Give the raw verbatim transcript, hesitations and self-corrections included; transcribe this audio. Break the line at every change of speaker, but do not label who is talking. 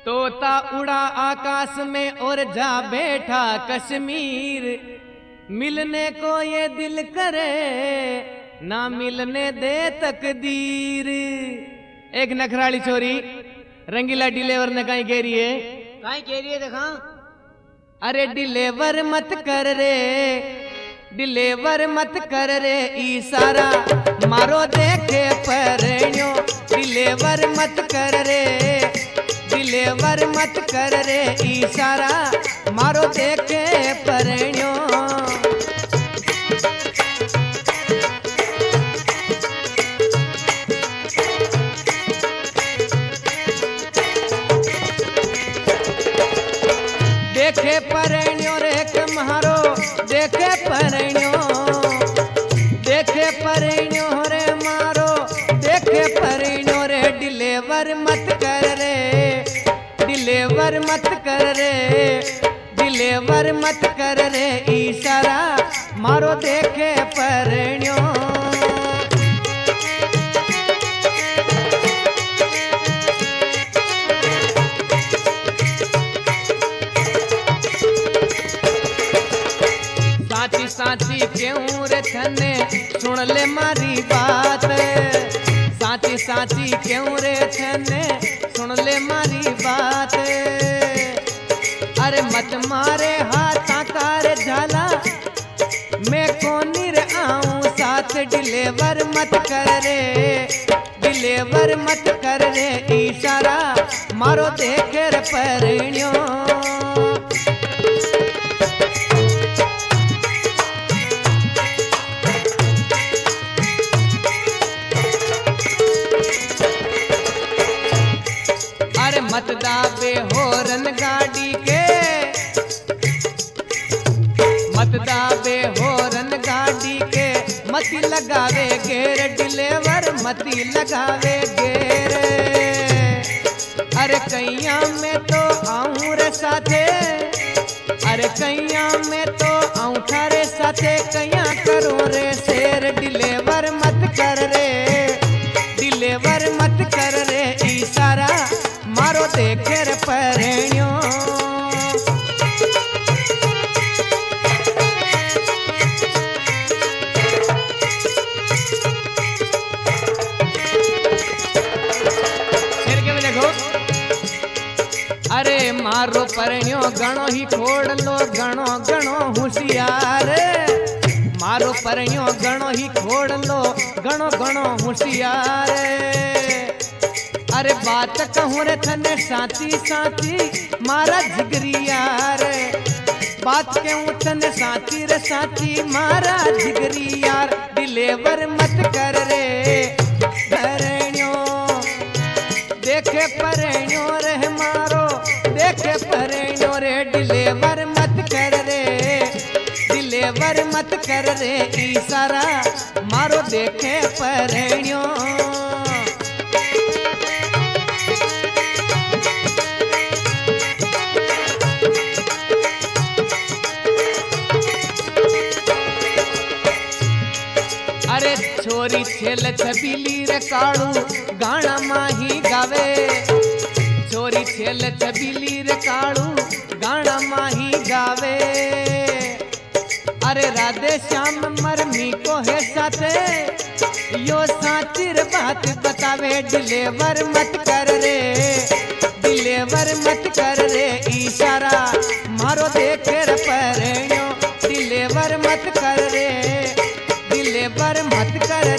तोता उड़ा आकाश में और जा बैठा कश्मीर, मिलने को ये दिल करे ना मिलने दे तकदीर। एक नखराली छोरी रंगीला डिलीवर ने कहीं कह रही है,
कहीं कह रही है देखा।
अरे डिलीवर मत कर रे, डिलीवर मत कर रे इशारा मारो देखे परण्यो। डिलीवर मत कर रे, डिलीवर मत कर रे इशारा मारो देखे परण्यो। देखे परण्यो रे कम्हारो देखे परण्यो, देखे परण्यो रे मारो देखे परण्यो रे। डिलीवर मत कर रे, डिलीवर मत कर रे, डिलीवर मत कर रे इशारा मारो देखे परण्यो। साची साची क्यों रे थने सुन ले मारी बात, साची साची क्यों रे थने सुन ले मारी बात। अरे मत मारे हाथा कार झाला मैं कोनी रे आऊं साथ। डिलीवर मत कर रे, डिलीवर मत कर रे इशारा मारो देखे रे परण्यो। मत दाबे होरन गाड़ी के, मत दाबे होरन गाड़ी के, मती लगावे गेर। डिलीवर मती लगावे गेर। अरे कैया में तो आऊं रे साथे, अरे कैया में तो आऊं थारे साथे। कैया करो रे शेर डिलीवर मत कर रे, डिलीवर मत कर रे इशारा मारो देखे रे परण्यो। फिर के देखो, अरे मारो परण्यो गणो ही खोड़ लो गणो गणो होशियार। मारो परण्यो गणो ही खोड़ लो गणो गणो होशियार। अरे बात कहूँ रे थने साची साची मारा जिगरी यार। बात कहूँ थने साची रे साची मारा जिगरी यार। डिलीवर मत कर रे परण्यो, देखे परण्यो रे मारो देखे परण्यो रे। डिलीवर मत कर रे, डिलीवर मत कर रे इशारा मारो देखे परण्यो। अरे छोरी छेल छबीली रे काड़ू गाना माही गावे। छोरी छेल छबीली रे काड़ू गाना माही गावे। अरे राधे श्याम मरमी को है साथे यो साची रे बात बतावे। डिलीवर मत कर रे, डिलीवर मत कर रे इशारा मारो देखे रे परण्यो। डिलीवर मत कर रे, डिलीवर मत कर